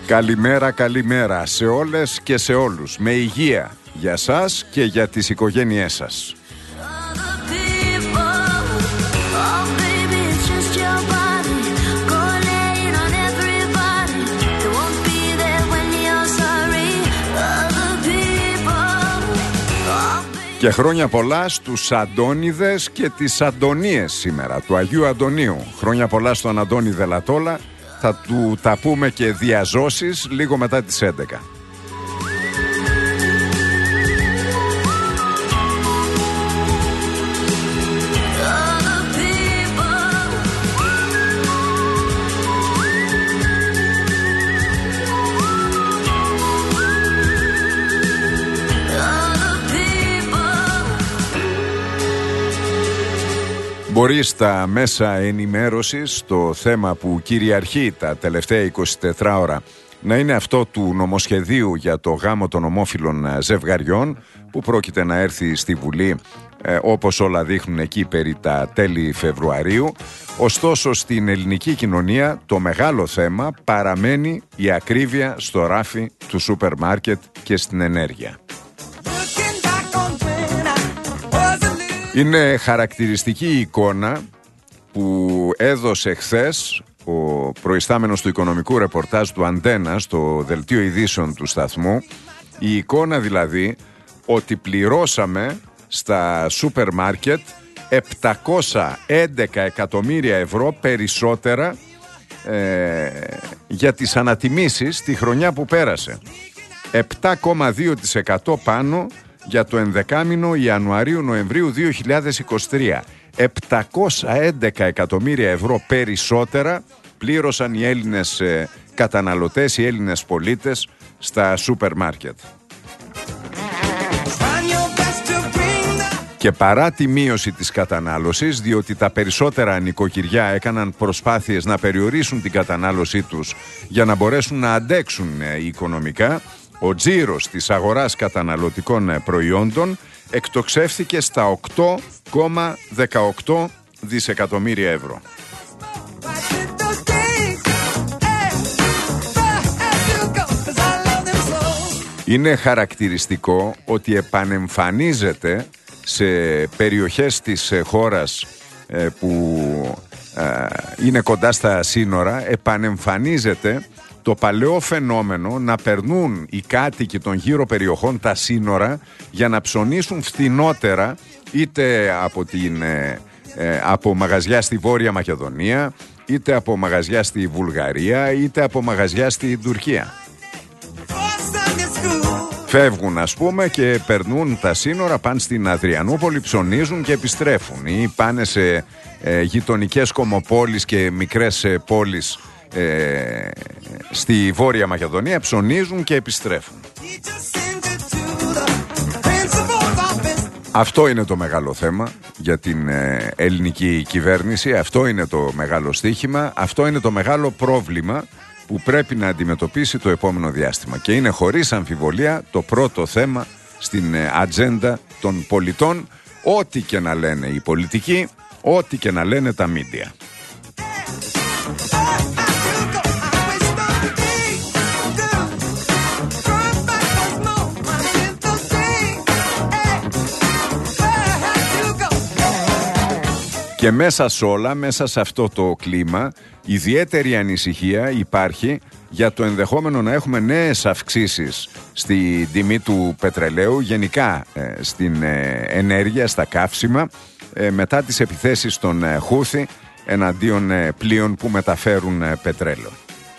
Καλημέρα, καλημέρα σε όλες και σε όλους. Με υγεία για σας και για τις οικογένειές σας. Και χρόνια πολλά στους Αντώνιδες και τις Αντωνίες σήμερα, του Αγίου Αντωνίου. Χρόνια πολλά στον Αντώνη Δελατόλα. Θα του τα πούμε και διαζώσεις λίγο μετά τις 11. Μπορεί στα μέσα ενημέρωσης το θέμα που κυριαρχεί τα τελευταία 24 ώρα να είναι αυτό του νομοσχεδίου για το γάμο των ομόφυλων ζευγαριών που πρόκειται να έρθει στη Βουλή όπως όλα δείχνουν εκεί περί τα τέλη Φεβρουαρίου. Ωστόσο στην ελληνική κοινωνία το μεγάλο θέμα παραμένει η ακρίβεια στο ράφι του σούπερ μάρκετ και στην ενέργεια. Είναι χαρακτηριστική η εικόνα που έδωσε χθες ο προϊστάμενος του οικονομικού ρεπορτάζ του Αντένα στο δελτίο ειδήσεων του σταθμού. Η εικόνα δηλαδή ότι πληρώσαμε στα σούπερ μάρκετ 711 εκατομμύρια ευρώ περισσότερα για τις ανατιμήσεις τη χρονιά που πέρασε. 7,2% πάνω για το ενδεκάμηνο Ιανουαρίου-Νοεμβρίου 2023. 711 εκατομμύρια ευρώ περισσότερα πλήρωσαν οι Έλληνες καταναλωτές, οι Έλληνες πολίτες στα σούπερ μάρκετ. Και παρά τη μείωση της κατανάλωσης, διότι τα περισσότερα νοικοκυριά έκαναν προσπάθειες να περιορίσουν την κατανάλωσή τους για να μπορέσουν να αντέξουν οικονομικά, ο τζίρος της αγοράς καταναλωτικών προϊόντων εκτοξεύθηκε στα 8,18 δισεκατομμύρια ευρώ. Είναι χαρακτηριστικό ότι επανεμφανίζεται σε περιοχές της χώρας που είναι κοντά στα σύνορα, επανεμφανίζεται το παλαιό φαινόμενο να περνούν οι κάτοικοι των γύρω περιοχών τα σύνορα για να ψωνίσουν φθηνότερα, είτε από μαγαζιά στη Βόρεια Μακεδονία, είτε από μαγαζιά στη Βουλγαρία, είτε από μαγαζιά στη Τουρκία. Φεύγουν ας πούμε και περνούν τα σύνορα, πάνε στην Αδριανούπολη, ψωνίζουν και επιστρέφουν, ή πάνε σε γειτονικές κομμοπόλεις και μικρές πόλεις στη Βόρεια Μακεδονία, ψωνίζουν και επιστρέφουν. Αυτό είναι το μεγάλο θέμα για την ελληνική κυβέρνηση, αυτό είναι το μεγάλο στοίχημα, αυτό είναι το μεγάλο πρόβλημα που πρέπει να αντιμετωπίσει το επόμενο διάστημα και είναι χωρίς αμφιβολία το πρώτο θέμα στην ατζέντα των πολιτών, ό,τι και να λένε οι πολιτικοί, ό,τι και να λένε τα μίντια. Και μέσα σε όλα, μέσα σε αυτό το κλίμα, ιδιαίτερη ανησυχία υπάρχει για το ενδεχόμενο να έχουμε νέες αυξήσεις στη τιμή του πετρελαίου, γενικά στην ενέργεια, στα καύσιμα, μετά τις επιθέσεις των Χούθι εναντίον πλοίων που μεταφέρουν πετρέλαιο.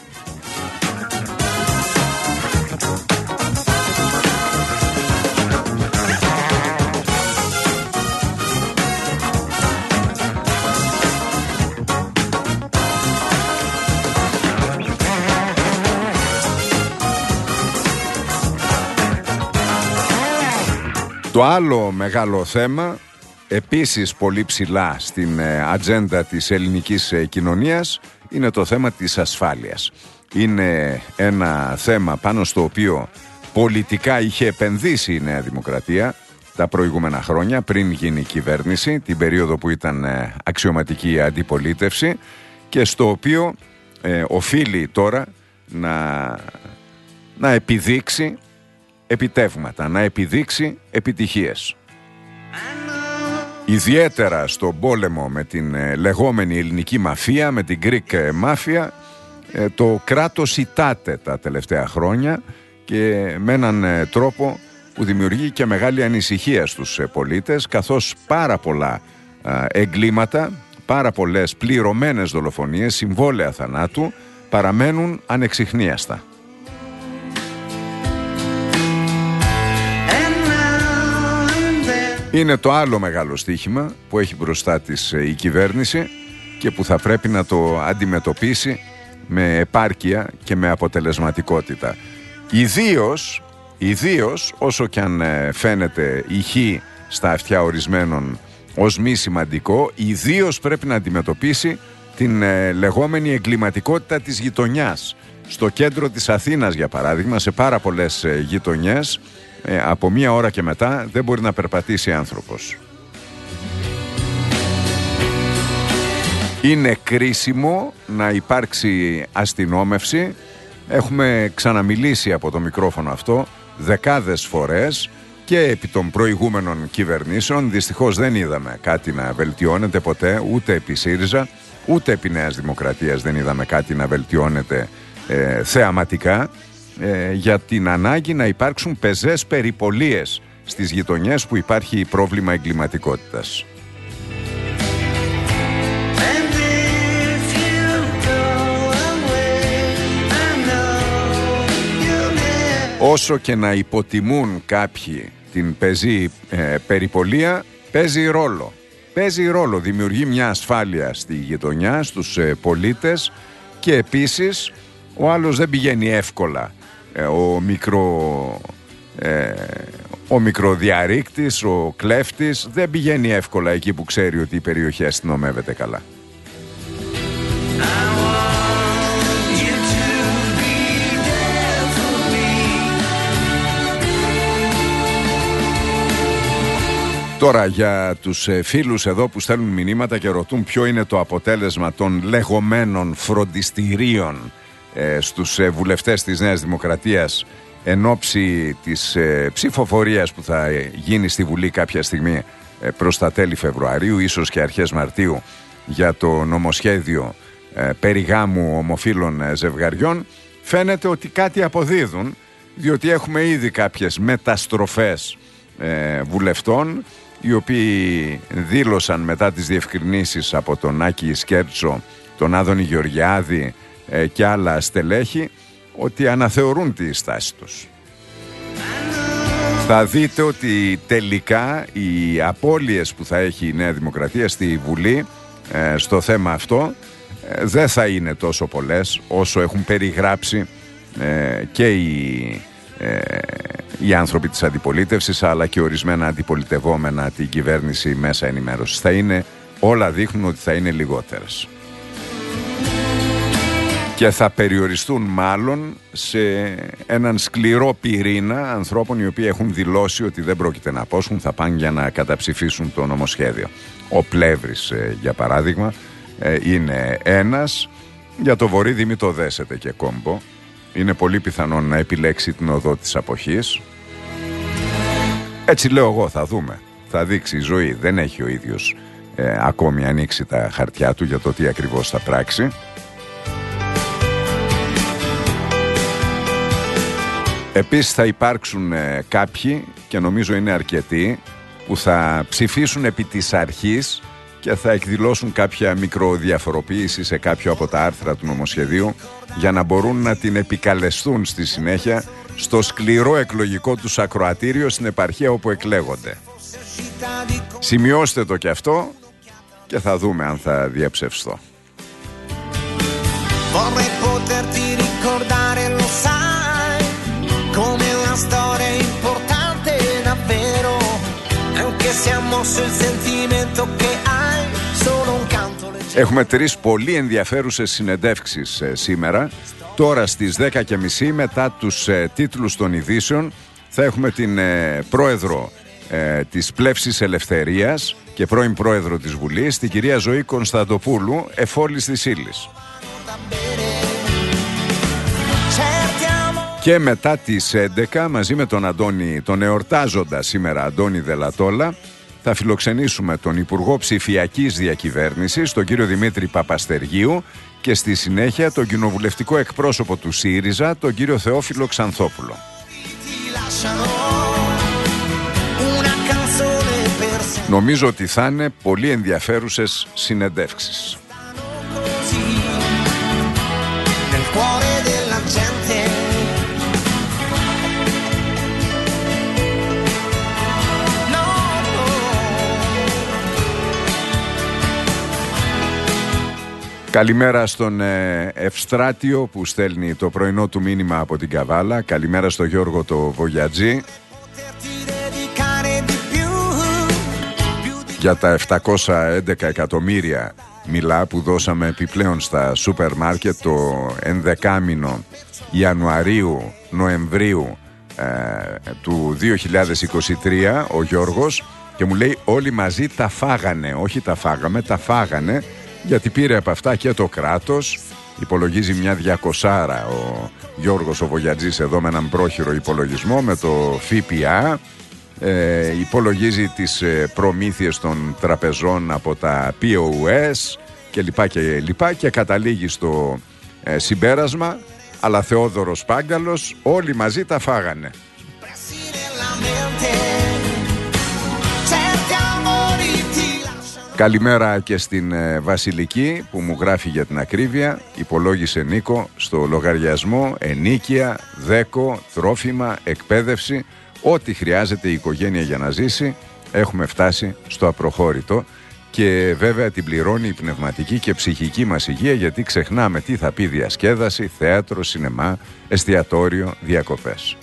Το άλλο μεγάλο θέμα, επίσης πολύ ψηλά στην ατζέντα της ελληνικής κοινωνίας, είναι το θέμα της ασφάλειας. Είναι ένα θέμα πάνω στο οποίο πολιτικά είχε επενδύσει η Νέα Δημοκρατία τα προηγούμενα χρόνια, πριν γίνει κυβέρνηση, την περίοδο που ήταν αξιωματική αντιπολίτευση, και στο οποίο οφείλει τώρα να επιδείξει επιτεύγματα, να επιδείξει επιτυχίες. Ιδιαίτερα στον πόλεμο με την λεγόμενη ελληνική μαφία, με την Greek Mafia, το κράτος ητάται τα τελευταία χρόνια και με έναν τρόπο που δημιουργεί και μεγάλη ανησυχία στους πολίτες, καθώς πάρα πολλά εγκλήματα, πάρα πολλές πληρωμένες δολοφονίες, συμβόλαια θανάτου παραμένουν ανεξιχνίαστα. Είναι το άλλο μεγάλο στοίχημα που έχει μπροστά της η κυβέρνηση και που θα πρέπει να το αντιμετωπίσει με επάρκεια και με αποτελεσματικότητα. Ιδίως όσο κι αν φαίνεται ηχεί στα αυτιά ορισμένων ως μη σημαντικό, ιδίως πρέπει να αντιμετωπίσει την λεγόμενη εγκληματικότητα της γειτονιάς. Στο κέντρο της Αθήνας, για παράδειγμα, σε πάρα πολλές γειτονιές, από μία ώρα και μετά δεν μπορεί να περπατήσει άνθρωπος. Είναι κρίσιμο να υπάρξει αστυνόμευση. Έχουμε ξαναμιλήσει από το μικρόφωνο αυτό δεκάδες φορές και επί των προηγούμενων κυβερνήσεων. Δυστυχώς δεν είδαμε κάτι να βελτιώνεται ποτέ, ούτε επί ΣΥΡΙΖΑ, ούτε επί Νέας Δημοκρατίας δεν είδαμε κάτι να βελτιώνεται θεαματικά, για την ανάγκη να υπάρξουν πεζές περιπολίες στις γειτονιές που υπάρχει πρόβλημα εγκληματικότητας. Όσο και να υποτιμούν κάποιοι την πεζή περιπολία, παίζει ρόλο, δημιουργεί μια ασφάλεια στη γειτονιά, στους πολίτες, και επίσης ο άλλος δεν πηγαίνει εύκολα, ο μικροδιαρρήκτης, ο κλέφτης δεν πηγαίνει εύκολα εκεί που ξέρει ότι η περιοχή αστυνομεύεται καλά. Τώρα, για τους φίλους εδώ που στέλνουν μηνύματα και ρωτούν ποιο είναι το αποτέλεσμα των λεγόμενων φροντιστηρίων στους βουλευτές της Νέας Δημοκρατίας εν ώψη της ψηφοφορίας που θα γίνει στη Βουλή κάποια στιγμή προς τα τέλη Φεβρουαρίου, ίσως και αρχές Μαρτίου, για το νομοσχέδιο περί γάμου ομοφύλων ζευγαριών, φαίνεται ότι κάτι αποδίδουν, διότι έχουμε ήδη κάποιες μεταστροφές βουλευτών, οι οποίοι δήλωσαν μετά τις διευκρινήσεις από τον Άκη Σκέρτσο, τον Άδωνη Γεωργιάδη και άλλα στελέχη, ότι αναθεωρούν τη στάση τους. Θα δείτε ότι τελικά οι απώλειες που θα έχει η Νέα Δημοκρατία στη Βουλή στο θέμα αυτό δεν θα είναι τόσο πολλές όσο έχουν περιγράψει και οι άνθρωποι της αντιπολίτευσης, αλλά και ορισμένα αντιπολιτευόμενα την κυβέρνηση μέσα ενημέρωσης. Όλα δείχνουν ότι θα είναι λιγότερες. Και θα περιοριστούν μάλλον σε έναν σκληρό πυρήνα ανθρώπων οι οποίοι έχουν δηλώσει ότι δεν πρόκειται να απόσχουν, θα πάνε για να καταψηφίσουν το νομοσχέδιο. Ο Πλεύρης, για παράδειγμα, είναι ένας. Για το Βορύδη μην το δέσετε και κόμπο. Είναι πολύ πιθανόν να επιλέξει την οδό της αποχής. Έτσι λέω εγώ, θα δούμε. Θα δείξει η ζωή. Δεν έχει ο ίδιος ακόμη ανοίξει τα χαρτιά του για το τι ακριβώς θα πράξει. Επίσης θα υπάρξουν κάποιοι, και νομίζω είναι αρκετοί, που θα ψηφίσουν επί της αρχής και θα εκδηλώσουν κάποια μικροδιαφοροποίηση σε κάποιο από τα άρθρα του νομοσχεδίου για να μπορούν να την επικαλεστούν στη συνέχεια στο σκληρό εκλογικό τους ακροατήριο στην επαρχία όπου εκλέγονται. Σημειώστε το και αυτό και θα δούμε αν θα διαψευστώ. Έχουμε 3 πολύ ενδιαφέρουσες συνεντεύξεις σήμερα. Τώρα στις 10:30 μετά τους τίτλους των ειδήσεων θα έχουμε την πρόεδρο της Πλεύσης Ελευθερίας και πρώην πρόεδρο της Βουλής, την κυρία Ζωή Κωνσταντοπούλου, εφόλης της ύλης. Και μετά τις 11 μαζί με τον Αντώνη, τον εορτάζοντα σήμερα Αντώνη Δελατόλα, θα φιλοξενήσουμε τον Υπουργό Ψηφιακής Διακυβέρνησης, τον κύριο Δημήτρη Παπαστεργίου, και στη συνέχεια τον κοινοβουλευτικό εκπρόσωπο του ΣΥΡΙΖΑ, τον κύριο Θεόφιλο Ξανθόπουλο. Νομίζω ότι θα είναι πολύ ενδιαφέρουσες συνεντεύξεις. Καλημέρα στον Ευστράτιο που στέλνει το πρωινό του μήνυμα από την Καβάλα. Καλημέρα στον Γιώργο το Βογιατζή για τα 711 εκατομμύρια μιλά που δώσαμε επιπλέον στα σούπερ μάρκετ το ενδεκάμηνο Ιανουαρίου-Νοεμβρίου του 2023, ο Γιώργος, και μου λέει όλοι μαζί τα φάγανε, όχι τα φάγαμε, τα φάγανε, γιατί πήρε από αυτά και το κράτος. Υπολογίζει μια 200 ο Γιώργος ο Βογιατζής εδώ με έναν πρόχειρο υπολογισμό με το ΦΠΑ. Υπολογίζει τις προμήθειες των τραπεζών από τα POS και καταλήγει στο συμπέρασμα, αλλά Θεόδωρος Πάγκαλος, όλοι μαζί τα φάγανε. Καλημέρα και στην Βασιλική που μου γράφει για την ακρίβεια. Υπολόγισε, Νίκο, στο λογαριασμό ενοίκια, δέκο, τρόφιμα, εκπαίδευση, ό,τι χρειάζεται η οικογένεια για να ζήσει. Έχουμε φτάσει στο απροχώρητο και βέβαια την πληρώνει η πνευματική και ψυχική μας υγεία, γιατί ξεχνάμε τι θα πει διασκέδαση, θέατρο, σινεμά, εστιατόριο, διακοπές.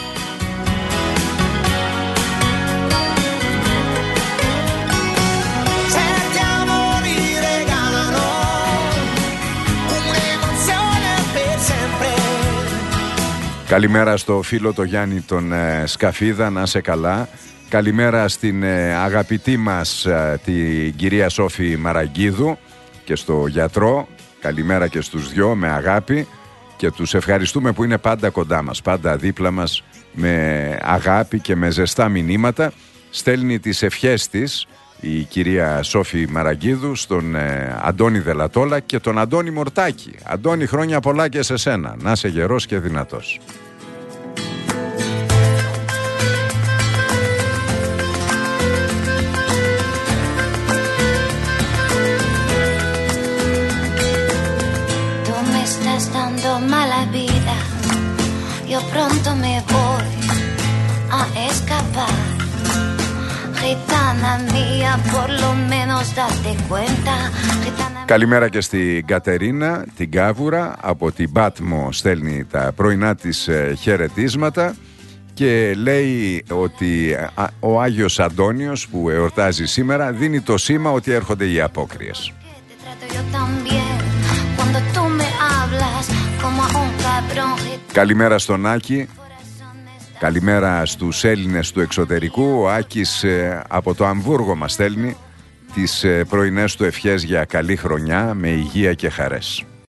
Καλημέρα στο φίλο το Γιάννη τον Σκαφίδα, να σε καλά. Καλημέρα στην αγαπητή μας την κυρία Σόφη Μαραγκίδου και στο γιατρό. Καλημέρα και στους δυο με αγάπη και τους ευχαριστούμε που είναι πάντα κοντά μας, πάντα δίπλα μας με αγάπη και με ζεστά μηνύματα. Στέλνει τις ευχές της η κυρία Σόφη Μαραγκίδου στον Αντώνη Δελατόλα και τον Αντώνη Μορτάκη. Αντώνη, χρόνια πολλά και σε σένα. Να είσαι γερός και δυνατός. Mala vida, yo pronto me voy a escapar. Gitana mía, por lo menos date cuenta. Καλημέρα και στην Κατερίνα, την Κάβουρα, από την Πάτμο στέλνει τα πρωινά της χαιρετίσματα και λέει ότι ο Άγιος Αντώνιος που εορτάζει σήμερα δίνει το σήμα ότι έρχονται οι απόκριες. Καλημέρα στον Άκη. Καλημέρα στους Έλληνες του εξωτερικού. Ο Άκης από το Αμβούργο μας στέλνει τις πρωινές του ευχές για καλή χρονιά με υγεία και χαρές.